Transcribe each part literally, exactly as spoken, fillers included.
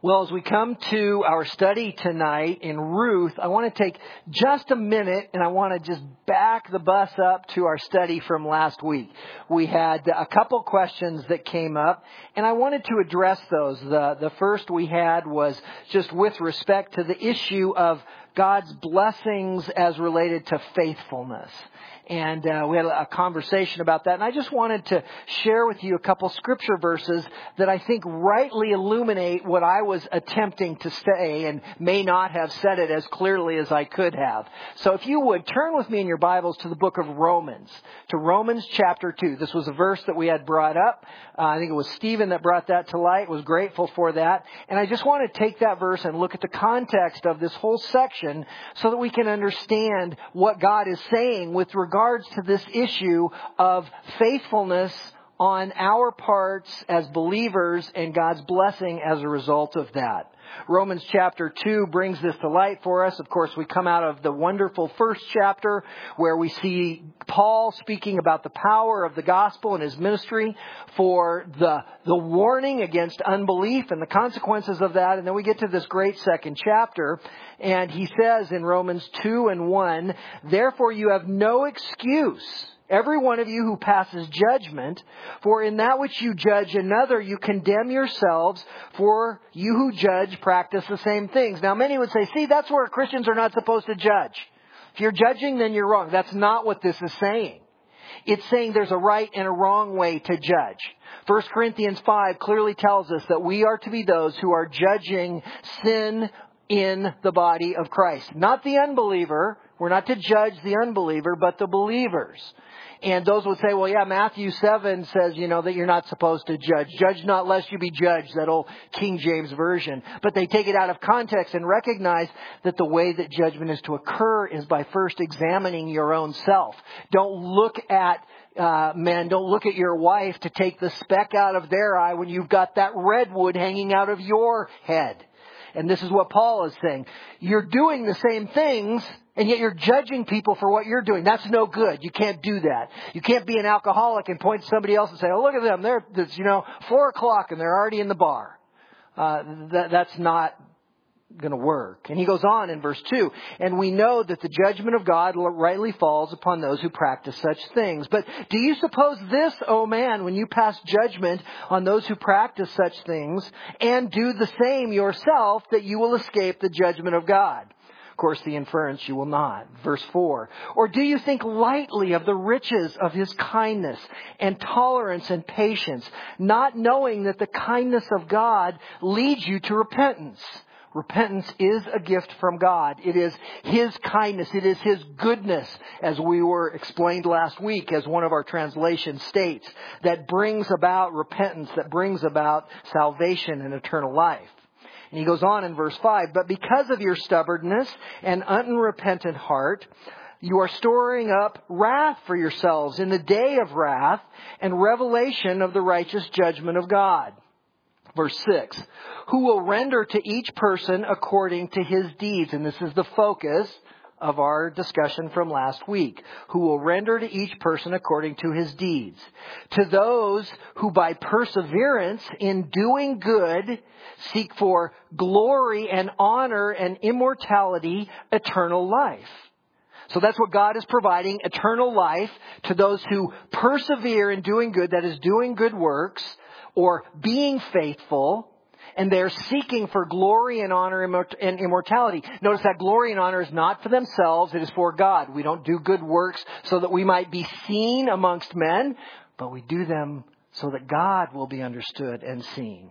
Well, as we come to our study tonight in Ruth, I want to take just a minute and I want to just back the bus up to our study from last week. We had a couple questions that came up and I wanted to address those. The, the first we had was just with respect to the issue of God's blessings as related to faithfulness. And uh, we had a conversation about that. And I just wanted to share with you a couple scripture verses that I think rightly illuminate what I was attempting to say and may not have said it as clearly as I could have. So if you would, turn with me in your Bibles to the book of Romans, to Romans chapter two. This was a verse that we had brought up. Uh, I think it was Stephen that brought that to light, was grateful for that. And I just want to take that verse and look at the context of this whole section so that we can understand what God is saying with regard regards to this issue of faithfulness on our parts as believers and God's blessing as a result of that. Romans chapter two brings this to light for us. Of course, we come out of the wonderful first chapter where we see Paul speaking about the power of the gospel and his ministry for the, the warning against unbelief and the consequences of that. And then we get to this great second chapter and he says in Romans two and one, "Therefore you have no excuse, every one of you who passes judgment, for in that which you judge another, you condemn yourselves, for you who judge practice the same things." Now, many would say, see, that's where Christians are not supposed to judge. If you're judging, then you're wrong. That's not what this is saying. It's saying there's a right and a wrong way to judge. First Corinthians five clearly tells us that we are to be those who are judging sin in the body of Christ. Not the unbeliever. We're not to judge the unbeliever, but the believers. And those would say, well, yeah, Matthew seven says, you know, that you're not supposed to judge. Judge not lest you be judged, that old King James version. But they take it out of context and recognize that the way that judgment is to occur is by first examining your own self. Don't look at Uh, men, don't look at your wife to take the speck out of their eye when you've got that redwood hanging out of your head. And this is what Paul is saying. You're doing the same things, and yet you're judging people for what you're doing. That's no good. You can't do that. You can't be an alcoholic and point to somebody else and say, oh, look at them. They're, it's, you know, four o'clock and they're already in the bar. Uh, that, that's not going to work. And he goes on in verse two, "And we know that the judgment of God rightly falls upon those who practice such things. But do you suppose this, O man, when you pass judgment on those who practice such things and do the same yourself, that you will escape the judgment of God? Of course, the inference, you will not." Verse four, "Or do you think lightly of the riches of his kindness and tolerance and patience, not knowing that the kindness of God leads you to repentance?" Repentance is a gift from God. It is His kindness. It is His goodness, as we were explained last week, as one of our translations states, that brings about repentance, that brings about salvation and eternal life. And he goes on in verse five, "But because of your stubbornness and unrepentant heart, you are storing up wrath for yourselves in the day of wrath and revelation of the righteous judgment of God." Verse six, "Who will render to each person according to his deeds." And this is the focus of our discussion from last week. "Who will render to each person according to his deeds. To those who by perseverance in doing good seek for glory and honor and immortality, eternal life." So that's what God is providing, eternal life to those who persevere in doing good, that is doing good works, or being faithful, and they're seeking for glory and honor and immortality. Notice that glory and honor is not for themselves, it is for God. We don't do good works so that we might be seen amongst men, but we do them so that God will be understood and seen.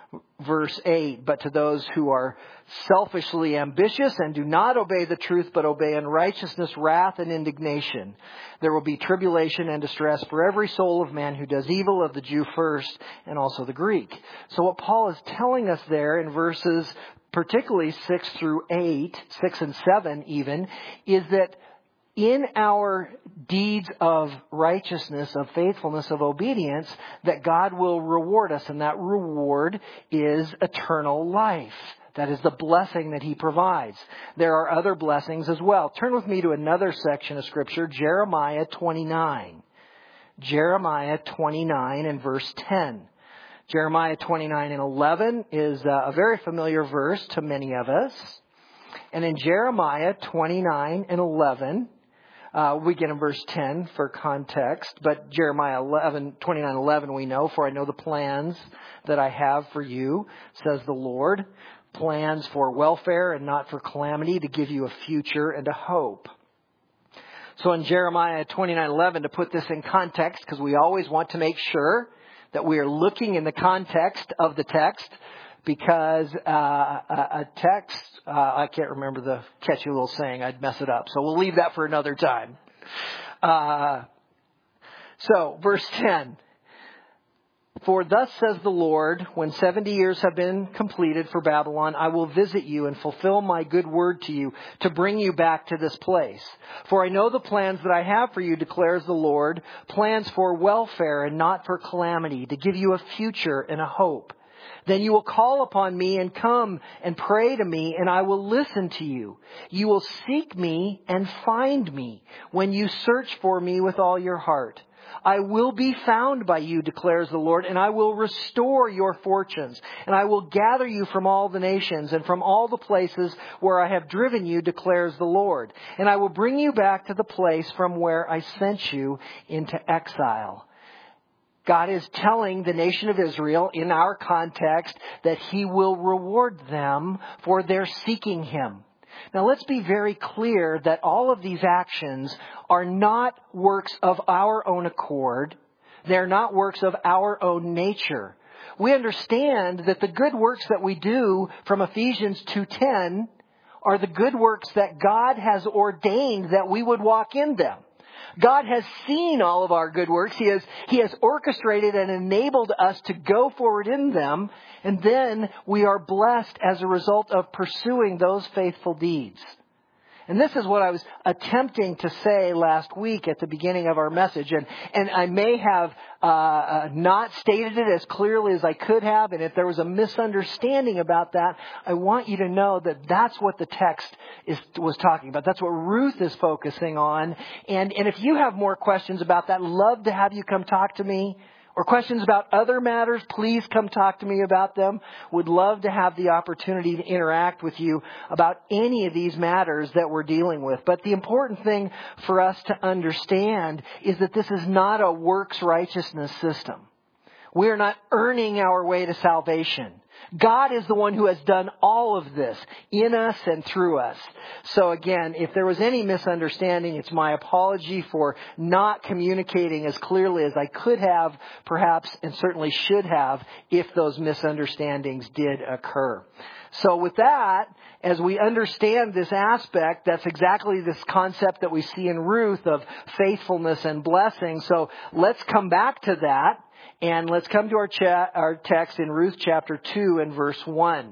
Verse eight, "But to those who are selfishly ambitious and do not obey the truth, but obey unrighteousness, wrath, and indignation, there will be tribulation and distress for every soul of man who does evil, of the Jew first, and also the Greek." So what Paul is telling us there in verses particularly six through eight, six and seven even, is that in our deeds of righteousness, of faithfulness, of obedience, that God will reward us. And that reward is eternal life. That is the blessing that He provides. There are other blessings as well. Turn with me to another section of Scripture, Jeremiah twenty-nine. Jeremiah twenty-nine and verse ten. Jeremiah twenty-nine and eleven is a very familiar verse to many of us. And in Jeremiah twenty-nine and eleven, uh, we get in verse ten for context, but Jeremiah eleven, twenty-nine, eleven we know, for I know the plans that I have for you, says the Lord, plans for welfare and not for calamity, to give you a future and a hope. So in Jeremiah twenty-nine eleven, to put this in context, because we always want to make sure that we are looking in the context of the text, because uh, a, a text, uh, I can't remember the catchy little saying, I'd mess it up. So we'll leave that for another time. Uh, so verse ten. For thus says the Lord, when seventy years have been completed for Babylon, I will visit you and fulfill my good word to you to bring you back to this place. For I know the plans that I have for you, declares the Lord, plans for welfare and not for calamity, to give you a future and a hope. Then you will call upon me and come and pray to me, and I will listen to you. You will seek me and find me when you search for me with all your heart. I will be found by you, declares the Lord, and I will restore your fortunes, and I will gather you from all the nations and from all the places where I have driven you, declares the Lord. And I will bring you back to the place from where I sent you into exile. God is telling the nation of Israel, in our context, that He will reward them for their seeking Him. Now let's be very clear that all of these actions are not works of our own accord. They're not works of our own nature. We understand that the good works that we do from Ephesians two ten are the good works that God has ordained that we would walk in them. God has seen all of our good works. He has, He has orchestrated and enabled us to go forward in them. And then we are blessed as a result of pursuing those faithful deeds. And this is what I was attempting to say last week at the beginning of our message. And, and I may have uh, uh, not stated it as clearly as I could have. And if there was a misunderstanding about that, I want you to know that that's what the text is, was talking about. That's what Ruth is focusing on. And, and if you have more questions about that, I'd love to have you come talk to me. Or questions about other matters, please come talk to me about them. Would love to have the opportunity to interact with you about any of these matters that we're dealing with. But the important thing for us to understand is that this is not a works righteousness system. We are not earning our way to salvation. God is the one who has done all of this in us and through us. So again, if there was any misunderstanding, it's my apology for not communicating as clearly as I could have, perhaps, and certainly should have, if those misunderstandings did occur. So with that, as we understand this aspect, that's exactly this concept that we see in Ruth of faithfulness and blessing. So let's come back to that. And let's come to our, cha- our text in Ruth chapter two and verse one.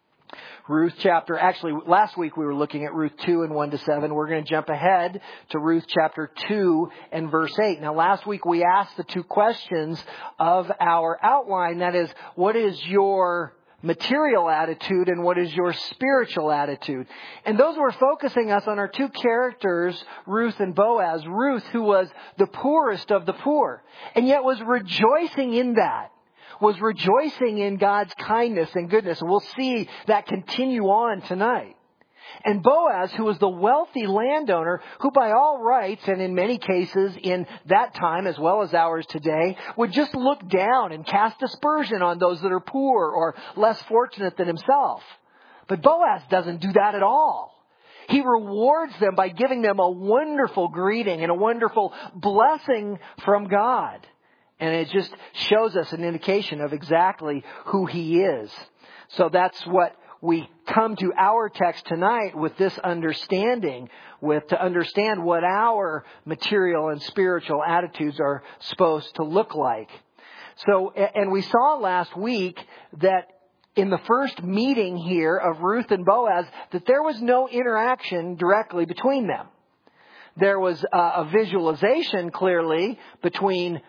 Ruth chapter, actually last week we were looking at Ruth two and one to seven. We're going to jump ahead to Ruth chapter two and verse eight. Now last week we asked the two questions of our outline. That is, what is your material attitude and what is your spiritual attitude? And those were focusing us on our two characters, Ruth and Boaz. Ruth, who was the poorest of the poor, and yet was rejoicing in that, was rejoicing in God's kindness and goodness. And we'll see that continue on tonight. And Boaz, who was the wealthy landowner, who by all rights, and in many cases in that time as well as ours today, would just look down and cast aspersion on those that are poor or less fortunate than himself. But Boaz doesn't do that at all. He rewards them by giving them a wonderful greeting and a wonderful blessing from God. And it just shows us an indication of exactly who He is. So that's what we come to our text tonight with, this understanding, with to understand what our material and spiritual attitudes are supposed to look like. So, and we saw last week that in the first meeting here of Ruth and Boaz, that there was no interaction directly between them. There was a, a visualization clearly between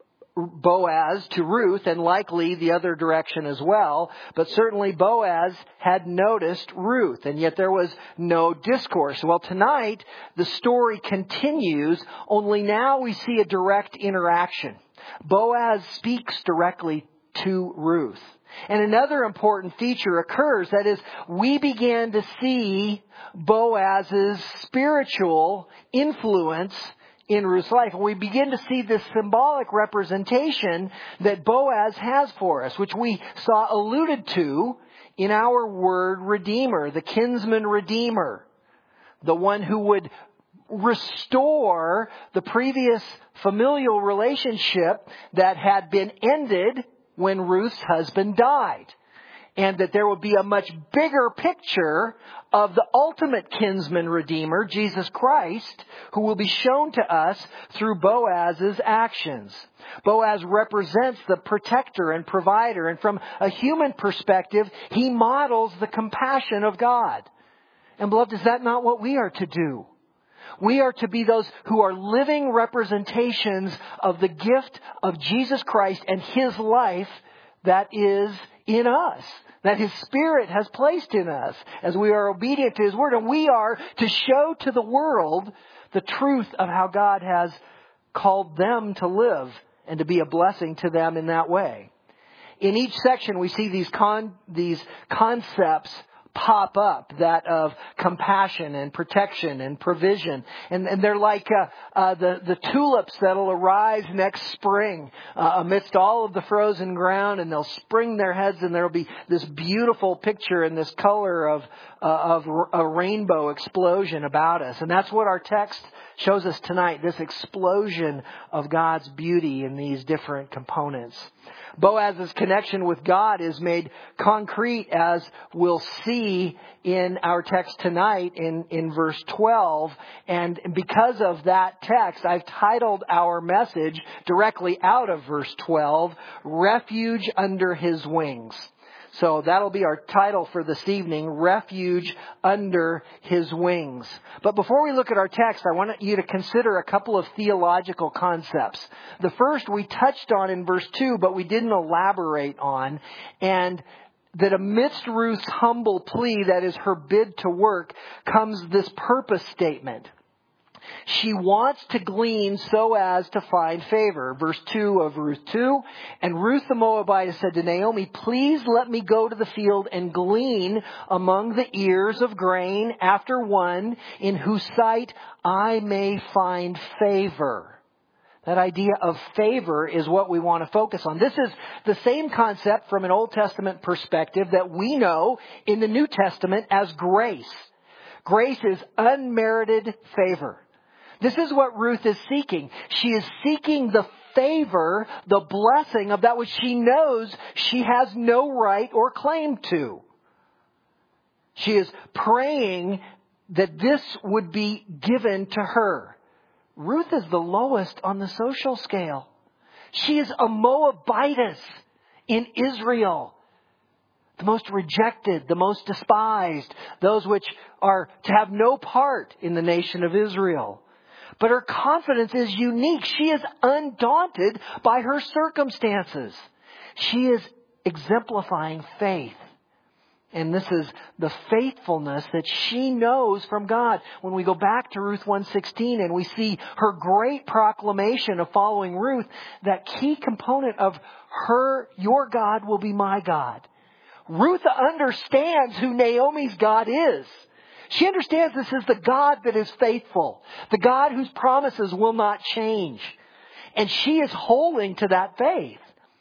Boaz to Ruth, and likely the other direction as well. But certainly Boaz had noticed Ruth, and yet there was no discourse. Well, tonight the story continues, only now we see a direct interaction. Boaz speaks directly to Ruth. And another important feature occurs, that is, we began to see Boaz's spiritual influence in Ruth's life. And we begin to see this symbolic representation that Boaz has for us, which we saw alluded to in our word Redeemer, the kinsman Redeemer, the one who would restore the previous familial relationship that had been ended when Ruth's husband died. And that there would be a much bigger picture of the ultimate kinsman redeemer, Jesus Christ, who will be shown to us through Boaz's actions. Boaz represents the protector and provider, and from a human perspective, he models the compassion of God. And beloved, is that not what we are to do? We are to be those who are living representations of the gift of Jesus Christ and His life that is in us, that His Spirit has placed in us as we are obedient to His Word. And we are to show to the world the truth of how God has called them to live and to be a blessing to them in that way. In each section, we see these con- these concepts pop up, that of compassion and protection and provision. And, and they're like uh, uh, the, the tulips that'll arise next spring uh, amidst all of the frozen ground, and they'll spring their heads, and there'll be this beautiful picture and this color of, uh, of a rainbow explosion about us. And that's what our text shows us tonight, this explosion of God's beauty in these different components. Boaz's connection with God is made concrete, as we'll see in our text tonight in, in verse twelve. And because of that text, I've titled our message directly out of verse twelve, Refuge Under His Wings. So that'll be our title for this evening, Refuge Under His Wings. But before we look at our text, I want you to consider a couple of theological concepts. The first we touched on in verse two, but we didn't elaborate on. And that amidst Ruth's humble plea, that is her bid to work, comes this purpose statement. She wants to glean so as to find favor. Verse two of Ruth two. And Ruth the Moabitess said to Naomi, please let me go to the field and glean among the ears of grain after one in whose sight I may find favor. That idea of favor is what we want to focus on. This is the same concept from an Old Testament perspective that we know in the New Testament as grace. Grace is unmerited favor. This is what Ruth is seeking. She is seeking the favor, the blessing of that which she knows she has no right or claim to. She is praying that this would be given to her. Ruth is the lowest on the social scale. She is a Moabitess in Israel. The most rejected, the most despised, those which are to have no part in the nation of Israel. But her confidence is unique. She is undaunted by her circumstances. She is exemplifying faith. And this is the faithfulness that she knows from God. When we go back to Ruth one sixteen and we see her great proclamation of following Ruth, that key component of her, your God will be my God. Ruth understands who Naomi's God is. She understands this is the God that is faithful, the God whose promises will not change. And she is holding to that faith.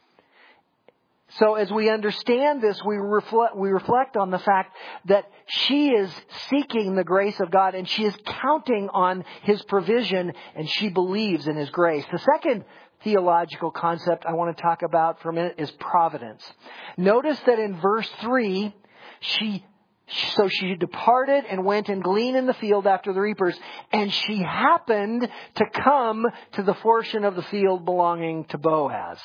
So as we understand this, we reflect, we reflect on the fact that she is seeking the grace of God, and she is counting on His provision, and she believes in His grace. The second theological concept I want to talk about for a minute is providence. Notice that in verse three, she So she departed and went and gleaned in the field after the reapers, and she happened to come to the portion of the field belonging to Boaz.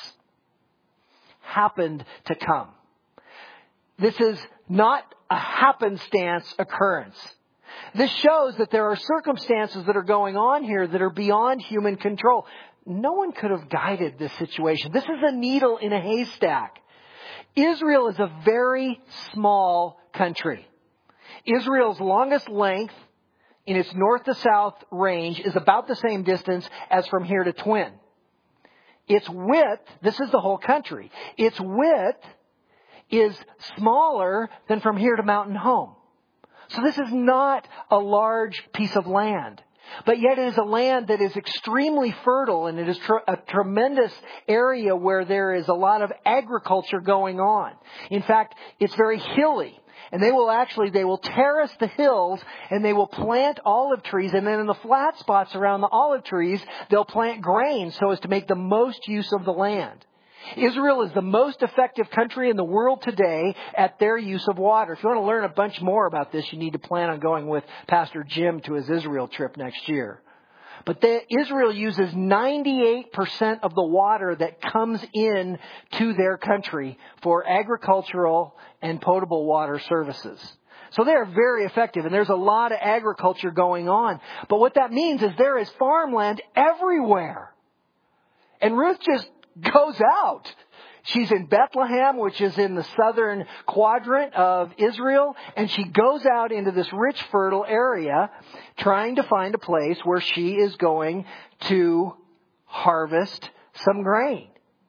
Happened to come. This is not a happenstance occurrence. This shows that there are circumstances that are going on here that are beyond human control. No one could have guided this situation. This is a needle in a haystack. Israel is a very small country. Israel's longest length in its north to south range is about the same distance as from here to Twin. its width, this is the whole country, its width is smaller than from here to Mountain Home. So this is not a large piece of land. But yet it is a land that is extremely fertile, and it is tr- a tremendous area where there is a lot of agriculture going on. In fact, it's very hilly. And they will actually, they will terrace the hills and they will plant olive trees. And then in the flat spots around the olive trees, they'll plant grain so as to make the most use of the land. Israel is the most effective country in the world today at their use of water. If you want to learn a bunch more about this, you need to plan on going with Pastor Jim to his Israel trip next year. But the, Israel uses ninety-eight percent of the water that comes in to their country for agricultural and potable water services. So they are very effective, and there's a lot of agriculture going on. But what that means is there is farmland everywhere. And Ruth just goes out. She's in Bethlehem, which is in the southern quadrant of Israel, and she goes out into this rich, fertile area trying to find a place where she is going to harvest some grain.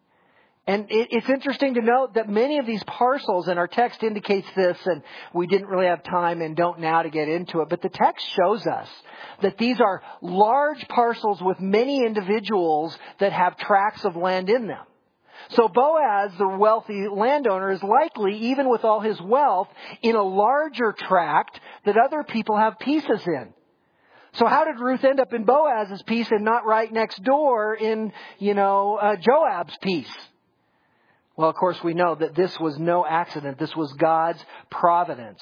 And it, it's interesting to note that many of these parcels, and our text indicates this, and we didn't really have time and don't now to get into it, but the text shows us that these are large parcels with many individuals that have tracts of land in them. So Boaz, the wealthy landowner, is likely, even with all his wealth, in a larger tract that other people have pieces in. So how did Ruth end up in Boaz's piece and not right next door in, you know, uh, Joab's piece? Well, of course, we know that this was no accident. This was God's providence.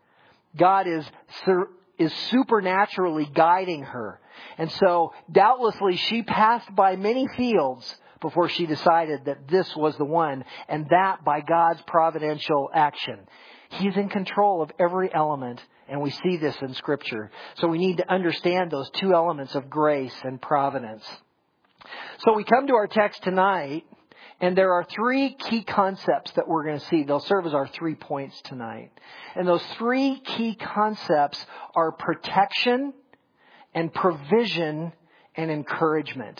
God is is supernaturally guiding her. And so, doubtlessly, she passed by many fields before she decided that this was the one, and that by God's providential action. He's in control of every element, and we see this in Scripture. So we need to understand those two elements of grace and providence. So we come to our text tonight, and there are three key concepts that we're going to see. They'll serve as our three points tonight. And those three key concepts are protection and provision and encouragement.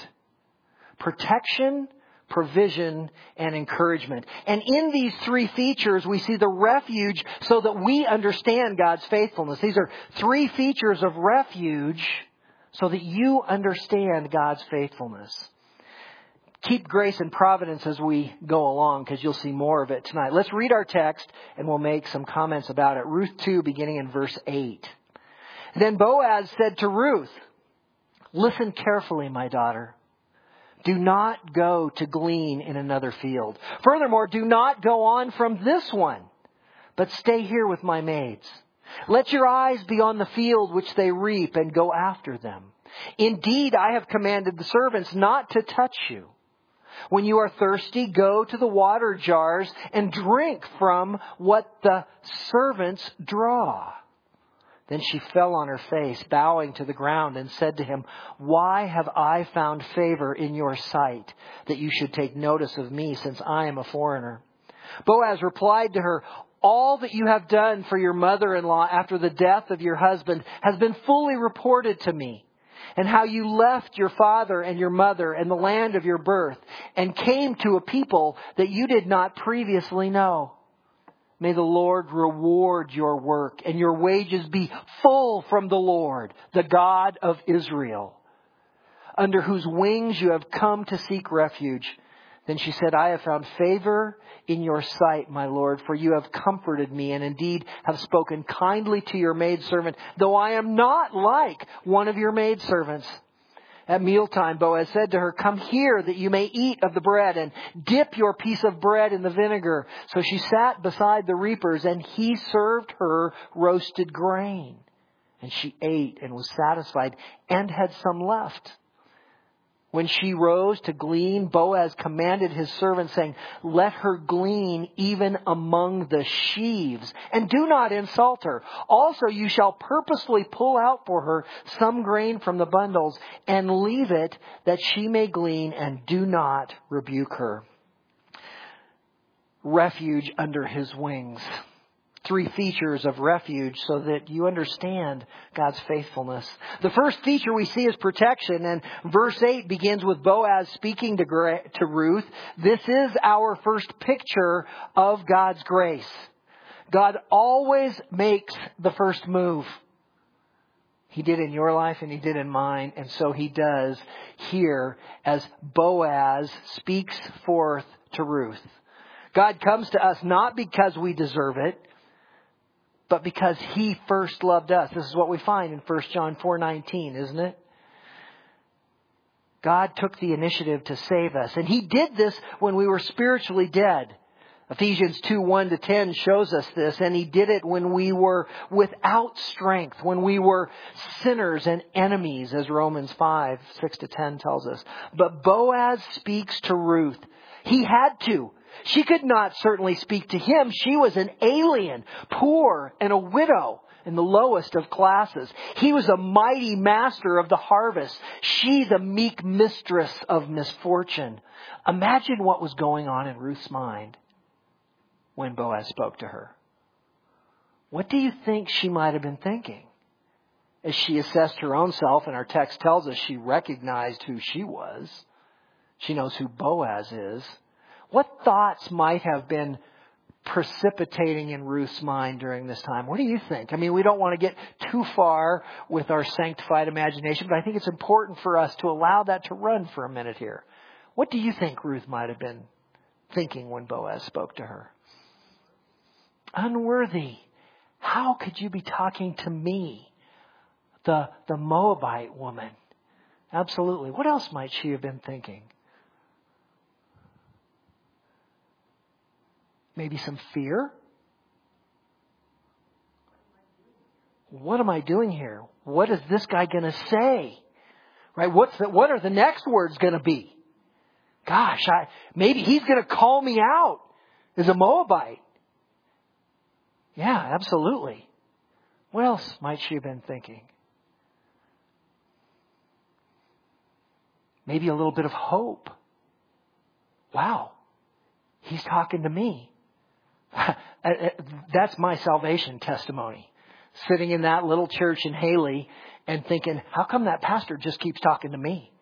Protection, provision, and encouragement. And in these three features, we see the refuge so that we understand God's faithfulness. These are three features of refuge so that you understand God's faithfulness. Keep grace and providence as we go along, because you'll see more of it tonight. Let's read our text and we'll make some comments about it. Ruth two, beginning in verse eight. Then Boaz said to Ruth, "Listen carefully, my daughter. Do not go to glean in another field. Furthermore, do not go on from this one, but stay here with my maids. Let your eyes be on the field which they reap and go after them. Indeed, I have commanded the servants not to touch you. When you are thirsty, go to the water jars and drink from what the servants draw." Then she fell on her face, bowing to the ground, and said to him, "Why have I found favor in your sight, that you should take notice of me, since I am a foreigner?" Boaz replied to her, "All that you have done for your mother-in-law after the death of your husband has been fully reported to me, and how you left your father and your mother and the land of your birth, and came to a people that you did not previously know. May the Lord reward your work, and your wages be full from the Lord, the God of Israel, under whose wings you have come to seek refuge." Then she said, "I have found favor in your sight, my Lord, for you have comforted me, and indeed have spoken kindly to your maidservant, though I am not like one of your maidservants." At mealtime, Boaz said to her, "Come here that you may eat of the bread, and dip your piece of bread in the vinegar." So she sat beside the reapers, and he served her roasted grain. And she ate and was satisfied, and had some left. When she rose to glean, Boaz commanded his servant, saying, "Let her glean even among the sheaves, and do not insult her. Also you shall purposely pull out for her some grain from the bundles, and leave it that she may glean, and do not rebuke her." Refuge under his wings. three features of refuge so that you understand God's faithfulness. The first feature we see is protection, and verse eight begins with Boaz speaking to, Gra- to Ruth. This is our first picture of God's grace. God always makes the first move. He did in your life and He did in mine, and so He does here as Boaz speaks forth to Ruth. God comes to us not because we deserve it, but because He first loved us. This is what we find in First John four nineteen, isn't it? God took the initiative to save us. And He did this when we were spiritually dead. Ephesians two one to ten shows us this. And He did it when we were without strength, when we were sinners and enemies, as Romans five six to ten tells us. But Boaz speaks to Ruth. He had to. She could not certainly speak to him. She was an alien, poor, and a widow in the lowest of classes. He was a mighty master of the harvest. She the meek mistress of misfortune. Imagine what was going on in Ruth's mind when Boaz spoke to her. What do you think she might have been thinking? As she assessed her own self, and our text tells us she recognized who she was. She knows who Boaz is. What thoughts might have been precipitating in Ruth's mind during this time? What do you think? I mean, we don't want to get too far with our sanctified imagination, but I think it's important for us to allow that to run for a minute here. What do you think Ruth might have been thinking when Boaz spoke to her? Unworthy. How could you be talking to me, the, the Moabite woman? Absolutely. What else might she have been thinking? Maybe some fear? What am I doing here? What is this guy going to say? Right? What's the, what are the next words going to be? Gosh, I, maybe he's going to call me out as a Moabite. Yeah, absolutely. What else might she have been thinking? Maybe a little bit of hope. Wow, he's talking to me. That's my salvation testimony. Sitting in that little church in Haley and thinking, how come that pastor just keeps talking to me?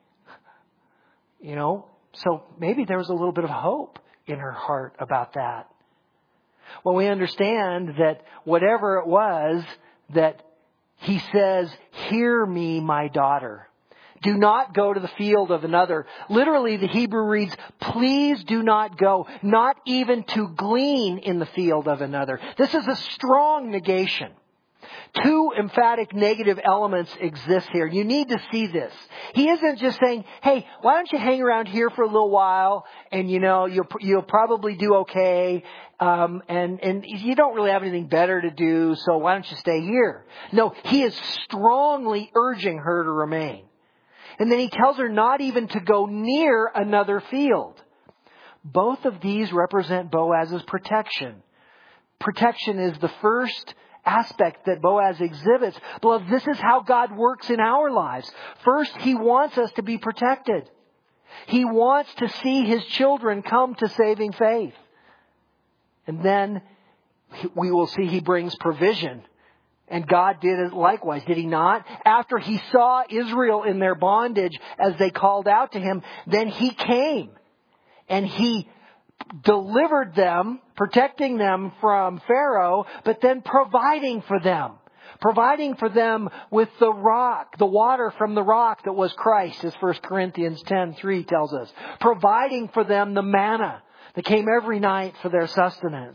You know, so maybe there was a little bit of hope in her heart about that. Well, we understand that whatever it was that he says, hear me, my daughter. Do not go to the field of another. Literally, the Hebrew reads, please do not go, not even to glean in the field of another. This is a strong negation. Two emphatic negative elements exist here. You need to see this. He isn't just saying, hey, why don't you hang around here for a little while and, you know, you'll, you'll probably do okay. Um, and, and you don't really have anything better to do. So why don't you stay here? No, he is strongly urging her to remain. And then he tells her not even to go near another field. Both of these represent Boaz's protection. Protection is the first aspect that Boaz exhibits. Beloved, this is how God works in our lives. First, He wants us to be protected. He wants to see His children come to saving faith. And then we will see He brings provision. And God did it likewise, did He not? After He saw Israel in their bondage as they called out to Him, then He came and He delivered them, protecting them from Pharaoh, but then providing for them. Providing for them with the rock, the water from the rock that was Christ, as First Corinthians ten three tells us. Providing for them the manna that came every night for their sustenance.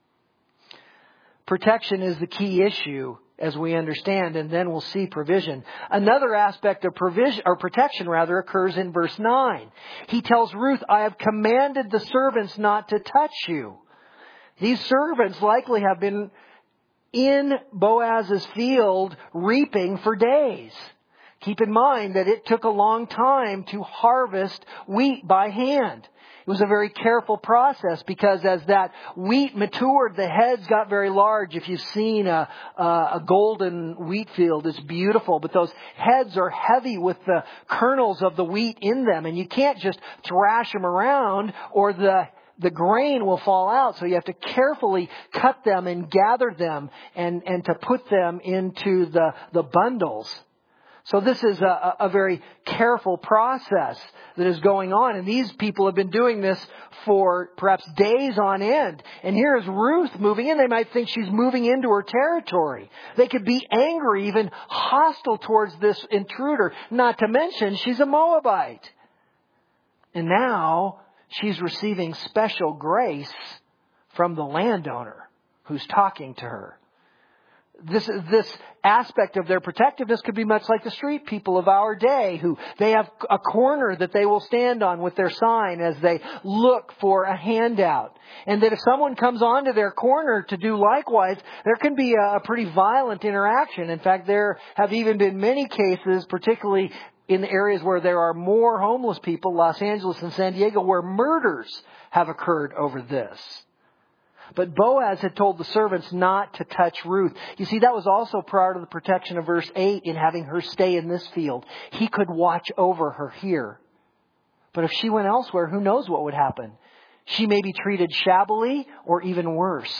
Protection is the key issue, as we understand, and then we'll see provision. Another aspect of provision, or protection rather, occurs in verse nine. He tells Ruth, I have commanded the servants not to touch you. These servants likely have been in Boaz's field reaping for days. Keep in mind that it took a long time to harvest wheat by hand. It was a very careful process because as that wheat matured, the heads got very large. If you've seen a, a, a golden wheat field, it's beautiful. But those heads are heavy with the kernels of the wheat in them. And you can't just thrash them around or the the grain will fall out. So you have to carefully cut them and gather them and, and to put them into the, the bundles. So this is a, a very careful process that is going on. And these people have been doing this for perhaps days on end. And here is Ruth moving in. They might think she's moving into her territory. They could be angry, even hostile towards this intruder. Not to mention, she's a Moabite. And now she's receiving special grace from the landowner who's talking to her. This this aspect of their protectiveness could be much like the street people of our day, who they have a corner that they will stand on with their sign as they look for a handout. And that if someone comes onto their corner to do likewise, there can be a pretty violent interaction. In fact, there have even been many cases, particularly in the areas where there are more homeless people, Los Angeles and San Diego, where murders have occurred over this. But Boaz had told the servants not to touch Ruth. You see, that was also prior to the protection of verse eight in having her stay in this field. He could watch over her here. But if she went elsewhere, who knows what would happen? She may be treated shabbily or even worse.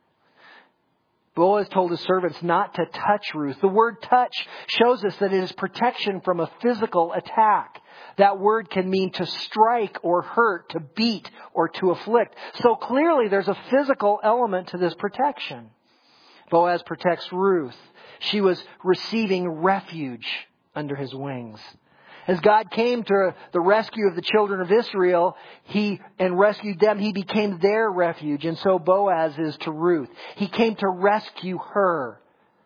Boaz told his servants not to touch Ruth. The word touch shows us that it is protection from a physical attack. That word can mean to strike or hurt, to beat or to afflict. So clearly there's a physical element to this protection. Boaz protects Ruth. She was receiving refuge under his wings. As God came to the rescue of the children of Israel, He and rescued them, He became their refuge. And so Boaz is to Ruth. He came to rescue her.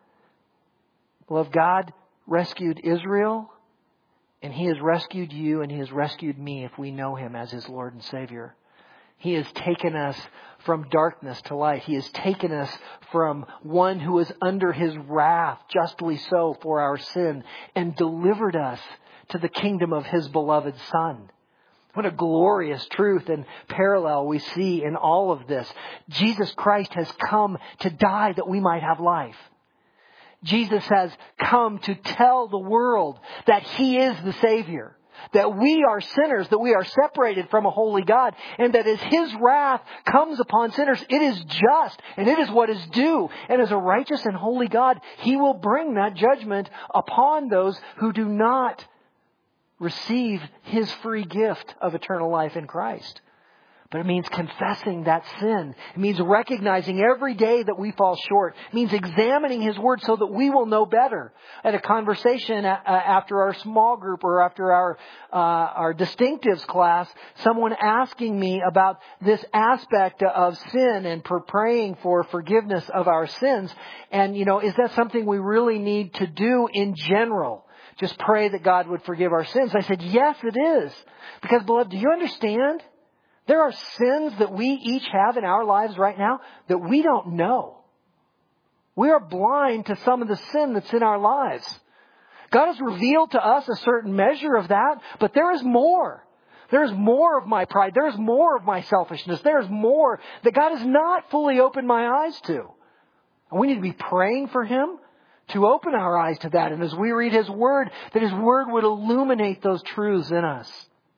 Well, God rescued Israel, and He has rescued you, and He has rescued me if we know Him as His Lord and Savior. He has taken us from darkness to light. He has taken us from one who is under His wrath, justly so, for our sin, and delivered us to the kingdom of His beloved Son. What a glorious truth and parallel we see in all of this. Jesus Christ has come to die that we might have life. Jesus has come to tell the world that He is the Savior, that we are sinners, that we are separated from a holy God, and that as His wrath comes upon sinners, it is just and it is what is due. And as a righteous and holy God, He will bring that judgment upon those who do not receive His free gift of eternal life in Christ. But it means confessing that sin. It means recognizing every day that we fall short. It means examining His Word so that we will know better. I had a conversation after our small group or after our uh, our distinctives class, someone asking me about this aspect of sin and for praying for forgiveness of our sins. And, you know, is that something we really need to do in general? Just pray that God would forgive our sins. I said, yes, it is. Because, beloved, do you understand? There are sins that we each have in our lives right now that we don't know. We are blind to some of the sin that's in our lives. God has revealed to us a certain measure of that, but there is more. There is more of my pride. There is more of my selfishness. There is more that God has not fully opened my eyes to. And we need to be praying for Him to open our eyes to that. And as we read His Word, that His Word would illuminate those truths in us.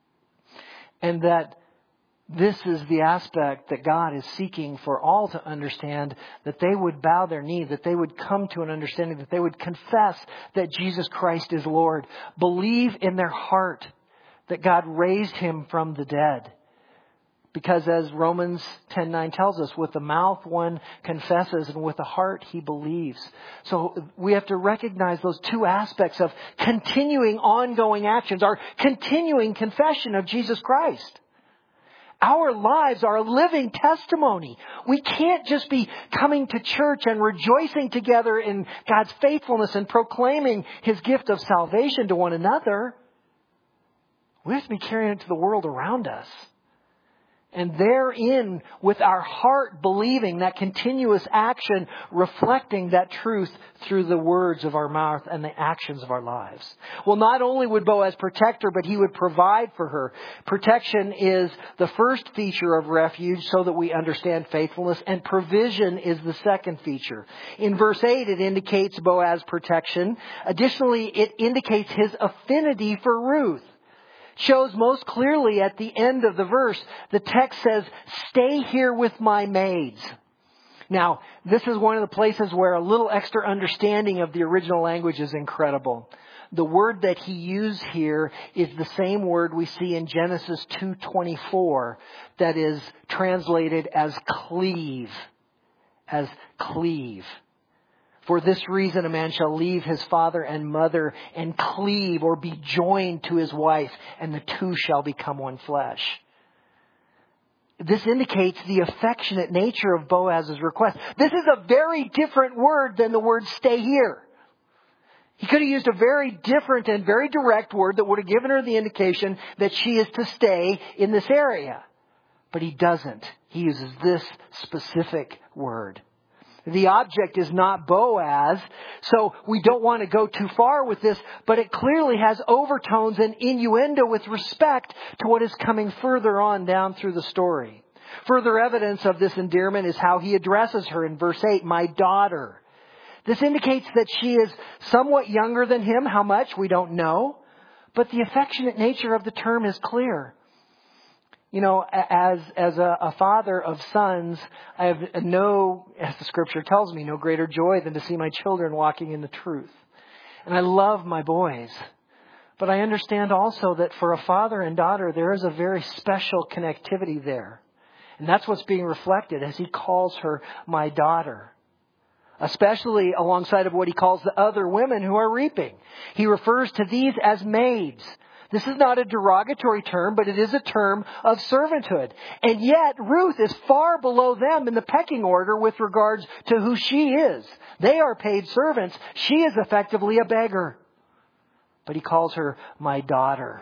And that this is the aspect that God is seeking for all to understand, that they would bow their knee, that they would come to an understanding, that they would confess that Jesus Christ is Lord. Believe in their heart that God raised Him from the dead. Because as Romans ten nine tells us, with the mouth one confesses and with the heart he believes. So we have to recognize those two aspects of continuing ongoing actions, our continuing confession of Jesus Christ. Our lives are a living testimony. We can't just be coming to church and rejoicing together in God's faithfulness and proclaiming His gift of salvation to one another. We have to be carrying it to the world around us. And therein, with our heart believing, that continuous action, reflecting that truth through the words of our mouth and the actions of our lives. Well, not only would Boaz protect her, but he would provide for her. Protection is the first feature of refuge so that we understand faithfulness, and provision is the second feature. In verse eight, it indicates Boaz's protection. Additionally, it indicates his affinity for Ruth. shows most clearly at the end of the verse. The text says, "Stay here with my maids." Now, this is one of the places where a little extra understanding of the original language is incredible. The word that he used here is the same word we see in Genesis two twenty-four that is translated as cleave. As cleave. "For this reason a man shall leave his father and mother and cleave," or be joined to his wife, "and the two shall become one flesh." This indicates the affectionate nature of Boaz's request. This is a very different word than the word "stay here." He could have used a very different and very direct word that would have given her the indication that she is to stay in this area. But he doesn't. He uses this specific word. The object is not Boaz, so we don't want to go too far with this, but it clearly has overtones and innuendo with respect to what is coming further on down through the story. Further evidence of this endearment is how he addresses her in verse eight, "My daughter." This indicates that she is somewhat younger than him. How much? We don't know. But the affectionate nature of the term is clear. You know, as as a, a father of sons, I have no, as the scripture tells me, no greater joy than to see my children walking in the truth. And I love my boys. But I understand also that for a father and daughter, there is a very special connectivity there. And that's what's being reflected as he calls her my daughter. Especially alongside of what he calls the other women who are reaping. He refers to these as maids. This is not a derogatory term, but it is a term of servanthood. And yet, Ruth is far below them in the pecking order with regards to who she is. They are paid servants. She is effectively a beggar. But he calls her my daughter.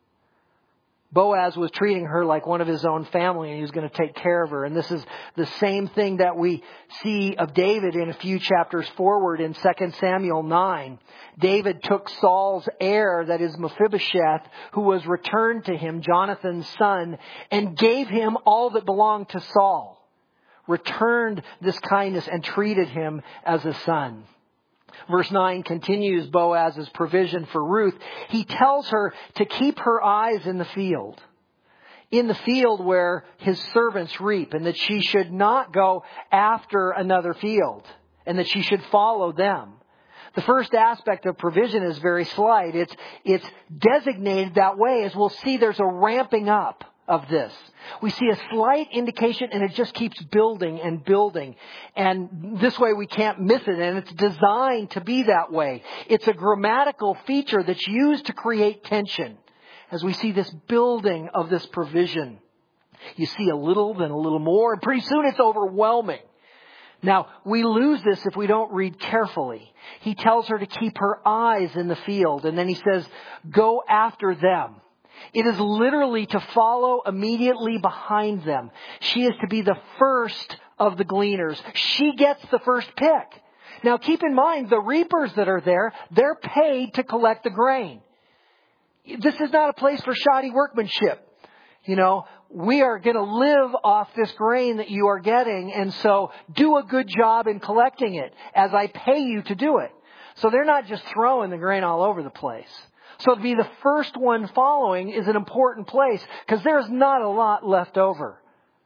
Boaz was treating her like one of his own family, and he was going to take care of her. And this is the same thing that we see of David in a few chapters forward in Second Samuel nine. David took Saul's heir, that is Mephibosheth, who was returned to him, Jonathan's son, and gave him all that belonged to Saul. Returned this kindness and treated him as a son. Verse nine continues Boaz's provision for Ruth. He tells her to keep her eyes in the field. In the field where his servants reap, and that she should not go after another field, and that she should follow them. The first aspect of provision is very slight. It's, it's designated that way, as we'll see there's a ramping up of this. We see a slight indication, and it just keeps building and building. And this way we can't miss it. And it's designed to be that way. It's a grammatical feature that's used to create tension. As we see this building of this provision, you see a little, then a little more, and pretty soon it's overwhelming. Now, we lose this if we don't read carefully. He tells her to keep her eyes in the field. And then he says, go after them. It is literally to follow immediately behind them. She is to be the first of the gleaners. She gets the first pick. Now keep in mind, the reapers that are there, they're paid to collect the grain. This is not a place for shoddy workmanship. You know, we are going to live off this grain that you are getting, and so do a good job in collecting it as I pay you to do it. So they're not just throwing the grain all over the place. So to be the first one following is an important place because there's not a lot left over.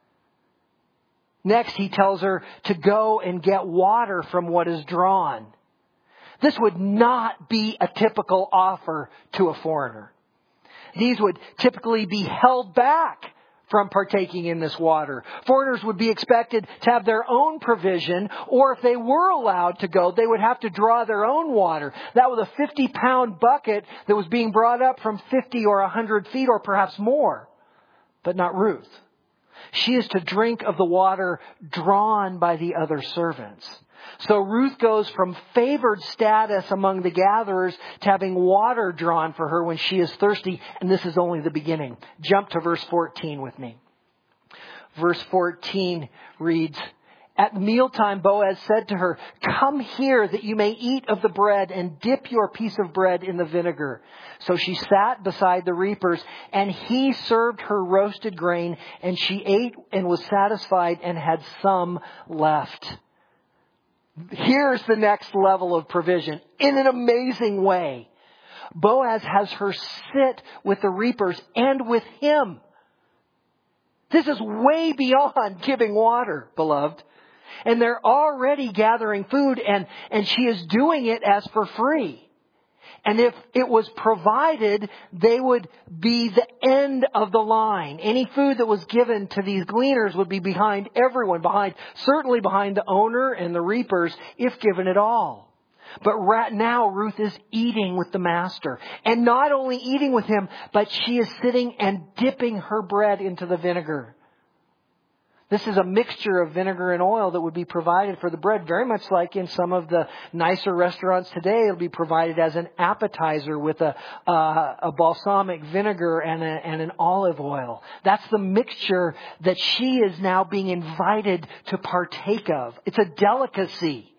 Next, he tells her to go and get water from what is drawn. This would not be a typical offer to a foreigner. These would typically be held back from partaking in this water. Foreigners would be expected to have their own provision, or if they were allowed to go, they would have to draw their own water. That was a fifty pound bucket that was being brought up from fifty or one hundred feet or perhaps more. But not Ruth. She is to drink of the water drawn by the other servants. So Ruth goes from favored status among the gatherers to having water drawn for her when she is thirsty. And this is only the beginning. Jump to verse fourteen with me. Verse fourteen reads, at mealtime, Boaz said to her, come here that you may eat of the bread and dip your piece of bread in the vinegar. So she sat beside the reapers, and he served her roasted grain, and she ate and was satisfied and had some left. Here's the next level of provision in an amazing way. Boaz has her sit with the reapers and with him. This is way beyond giving water, beloved. And they're already gathering food, and, and she is doing it as for free. And if it was provided, they would be the end of the line. Any food that was given to these gleaners would be behind everyone, behind, certainly behind the owner and the reapers, if given at all. But right now, Ruth is eating with the master. And not only eating with him, but she is sitting and dipping her bread into the vinegar. This is a mixture of vinegar and oil that would be provided for the bread, very much like in some of the nicer restaurants today. It'll be provided as an appetizer with a, uh, a balsamic vinegar and, a, and an olive oil. That's the mixture that she is now being invited to partake of. It's a delicacy.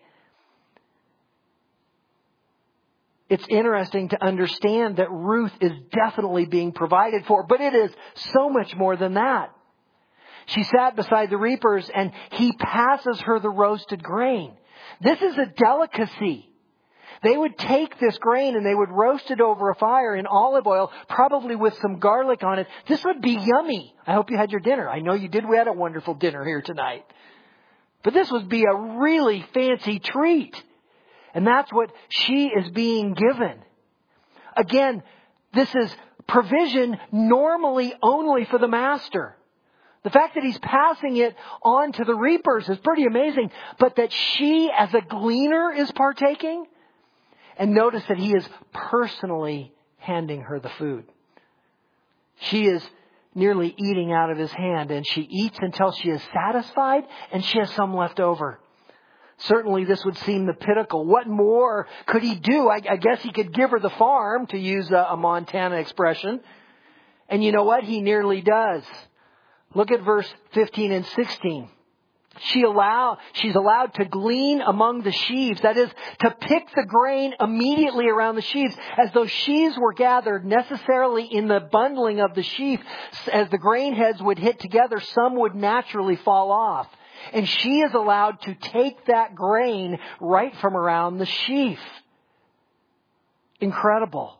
It's interesting to understand that Ruth is definitely being provided for, but it is so much more than that. She sat beside the reapers, and he passes her the roasted grain. This is a delicacy. They would take this grain and they would roast it over a fire in olive oil, probably with some garlic on it. This would be yummy. I hope you had your dinner. I know you did. We had a wonderful dinner here tonight. But this would be a really fancy treat. And that's what she is being given. Again, this is provision normally only for the master. The fact that he's passing it on to the reapers is pretty amazing. But that she, as a gleaner, is partaking. And notice that he is personally handing her the food. She is nearly eating out of his hand. And she eats until she is satisfied and she has some left over. Certainly this would seem the pinnacle. What more could he do? I, I guess he could give her the farm, to use a, a Montana expression. And you know what? He nearly does. Look at verse fifteen and sixteen. She allow, she's allowed to glean among the sheaves. That is, to pick the grain immediately around the sheaves. As those sheaves were gathered necessarily in the bundling of the sheaf, as the grain heads would hit together, some would naturally fall off. And she is allowed to take that grain right from around the sheaf. Incredible.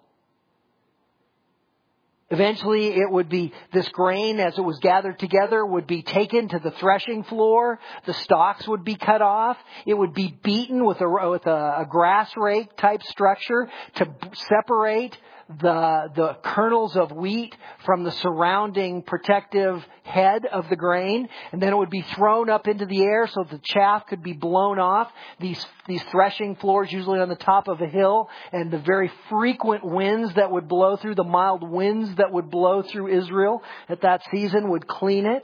Eventually it would be, this grain as it was gathered together would be taken to the threshing floor. The stalks would be cut off. It would be beaten with a, with a, a grass rake type structure to separate the, the kernels of wheat from the surrounding protective head of the grain. And then it would be thrown up into the air so the chaff could be blown off. These, these threshing floors usually on the top of a hill, and the very frequent winds that would blow through, the mild winds that would blow through Israel at that season would clean it.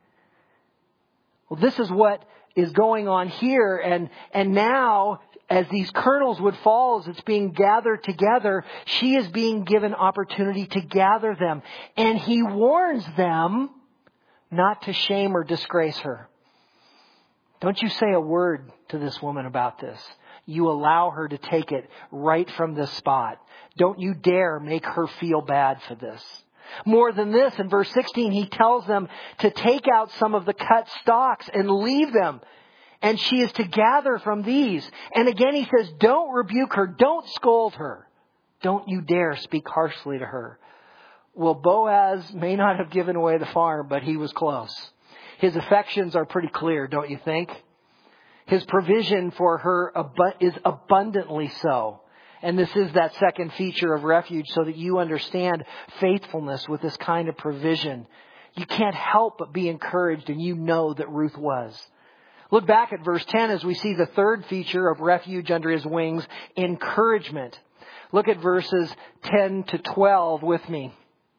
Well, this is what is going on here. And, and now, as these kernels would fall, as it's being gathered together, she is being given opportunity to gather them. And he warns them not to shame or disgrace her. Don't you say a word to this woman about this. You allow her to take it right from this spot. Don't you dare make her feel bad for this. More than this, in verse sixteen, he tells them to take out some of the cut stalks and leave them. And she is to gather from these. And again, he says, don't rebuke her. Don't scold her. Don't you dare speak harshly to her. Well, Boaz may not have given away the farm, but he was close. His affections are pretty clear, don't you think? His provision for her is abundantly so. And this is that second feature of refuge, so that you understand faithfulness with this kind of provision. You can't help but be encouraged, and you know that Ruth was. Look back at verse ten as we see the third feature of refuge under his wings, encouragement. Look at verses ten to twelve with me.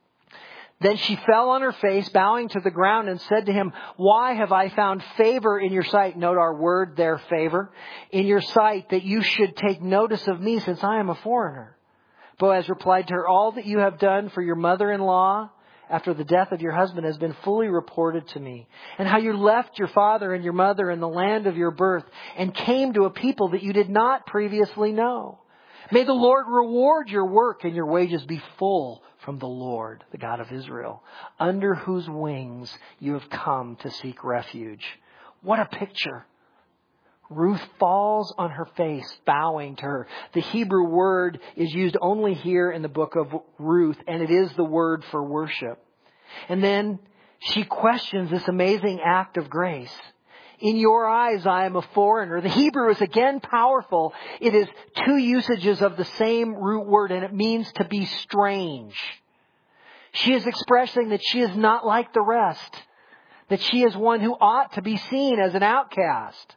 Then she fell on her face, bowing to the ground, and said to him, why have I found favor in your sight? Note our word there, favor. In your sight, that you should take notice of me, since I am a foreigner. Boaz replied to her, all that you have done for your mother-in-law after the death of your husband has been fully reported to me. And how you left your father and your mother in the land of your birth and came to a people that you did not previously know. May the Lord reward your work and your wages be full from the Lord, the God of Israel, under whose wings you have come to seek refuge. What a picture. Ruth falls on her face, bowing to her. The Hebrew word is used only here in the book of Ruth, and it is the word for worship. And then she questions this amazing act of grace. In your eyes, I am a foreigner. The Hebrew is again powerful. It is two usages of the same root word, and it means to be strange. She is expressing that she is not like the rest, that she is one who ought to be seen as an outcast.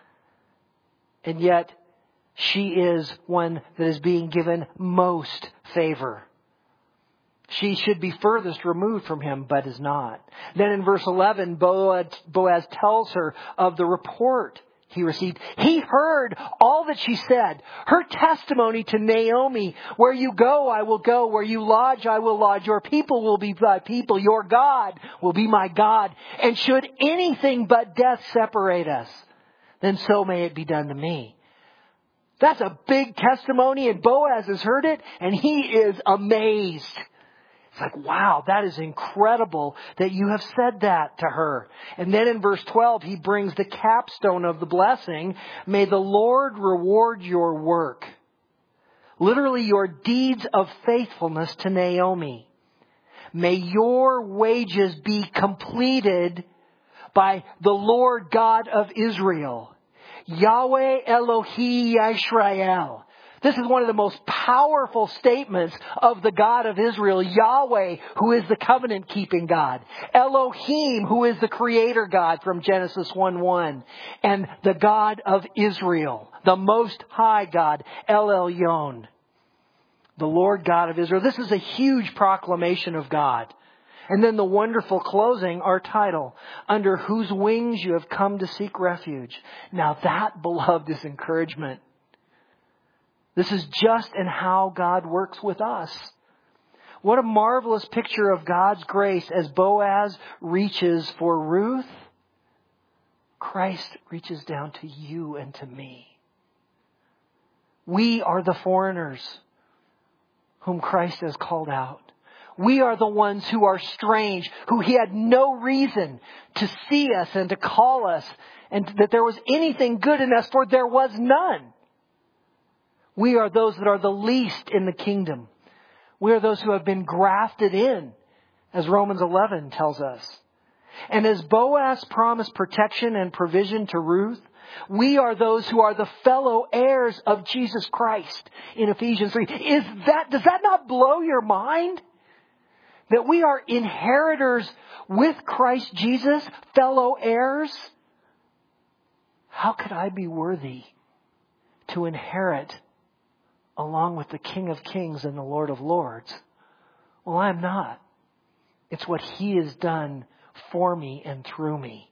And yet, she is one that is being given most favor. She should be furthest removed from him, but is not. Then in verse eleven, Boaz, Boaz tells her of the report he received. He heard all that she said. Her testimony to Naomi, where you go, I will go. Where you lodge, I will lodge. Your people will be my people. Your God will be my God. And should anything but death separate us, then so may it be done to me. That's a big testimony, and Boaz has heard it, and he is amazed. It's like, wow, that is incredible that you have said that to her. And then in verse twelve, he brings the capstone of the blessing. May the Lord reward your work. Literally, your deeds of faithfulness to Naomi. May your wages be completed by the Lord God of Israel. Yahweh Elohi Yisrael. This is one of the most powerful statements of the God of Israel. Yahweh, who is the covenant-keeping God. Elohim, who is the creator God from Genesis one one. And the God of Israel, the Most High God, El Elyon. The Lord God of Israel. This is a huge proclamation of God. And then the wonderful closing, our title, under whose wings you have come to seek refuge. Now that, beloved, is encouragement. This is just in how God works with us. What a marvelous picture of God's grace as Boaz reaches for Ruth. Christ reaches down to you and to me. We are the foreigners whom Christ has called out. We are the ones who are strange, who He had no reason to see us and to call us, and that there was anything good in us, for there was none. We are those that are the least in the kingdom. We are those who have been grafted in, as Romans eleven tells us. And as Boaz promised protection and provision to Ruth, we are those who are the fellow heirs of Jesus Christ in Ephesians three. Is that, does that not blow your mind? That we are inheritors with Christ Jesus, fellow heirs? How could I be worthy to inherit along with the King of Kings and the Lord of Lords? Well, I'm not. It's what He has done for me and through me.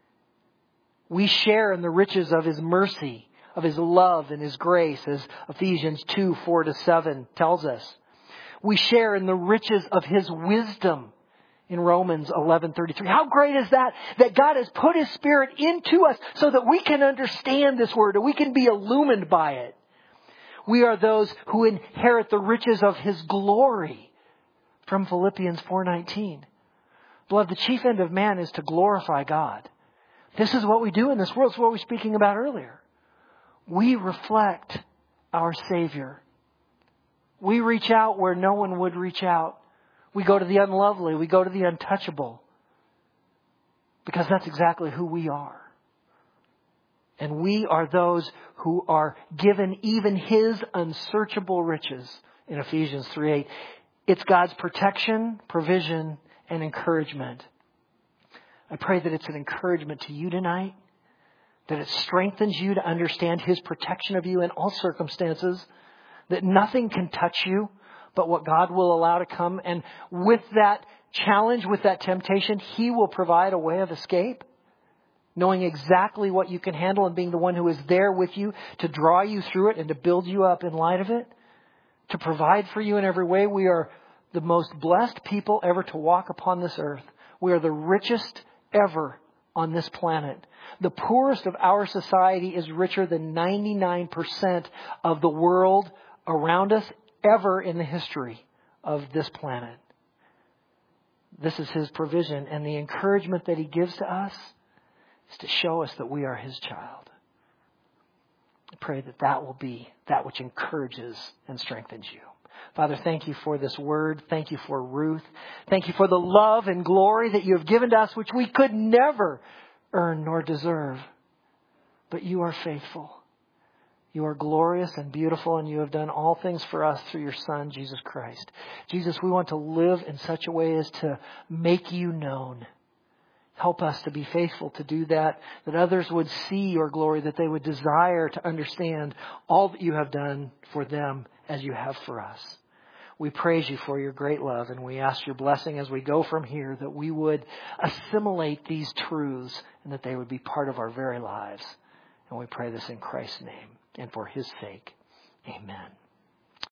We share in the riches of His mercy, of His love and His grace, as Ephesians two, four to seven tells us. We share in the riches of His wisdom in Romans eleven thirty-three. How great is that? That God has put His Spirit into us so that we can understand this Word and we can be illumined by it. We are those who inherit the riches of His glory from Philippians four nineteen. Beloved, the chief end of man is to glorify God. This is what we do in this world. It's what we were speaking about earlier. We reflect our Savior. We reach out where no one would reach out. We go to the unlovely. We go to the untouchable. Because that's exactly who we are. And we are those who are given even His unsearchable riches in Ephesians three eight. It's God's protection, provision, and encouragement. I pray that it's an encouragement to you tonight. That it strengthens you to understand His protection of you in all circumstances. That nothing can touch you but what God will allow to come. And with that challenge, with that temptation, He will provide a way of escape. Knowing exactly what you can handle and being the one who is there with you to draw you through it and to build you up in light of it. To provide for you in every way. We are the most blessed people ever to walk upon this earth. We are the richest ever on this planet. The poorest of our society is richer than ninety-nine percent of the world around us ever in the history of this planet. This is His provision, and the encouragement that He gives to us is to show us that we are His child. I pray that that will be that which encourages and strengthens you. Father, thank you for this word. Thank you for Ruth. Thank you for the love and glory that you have given to us, which we could never earn nor deserve. But you are faithful. You are glorious and beautiful, and you have done all things for us through your Son, Jesus Christ. Jesus, we want to live in such a way as to make you known. Help us to be faithful to do that, that others would see your glory, that they would desire to understand all that you have done for them as you have for us. We praise you for your great love, and we ask your blessing as we go from here, that we would assimilate these truths and that they would be part of our very lives. And we pray this in Christ's name and for his sake. Amen.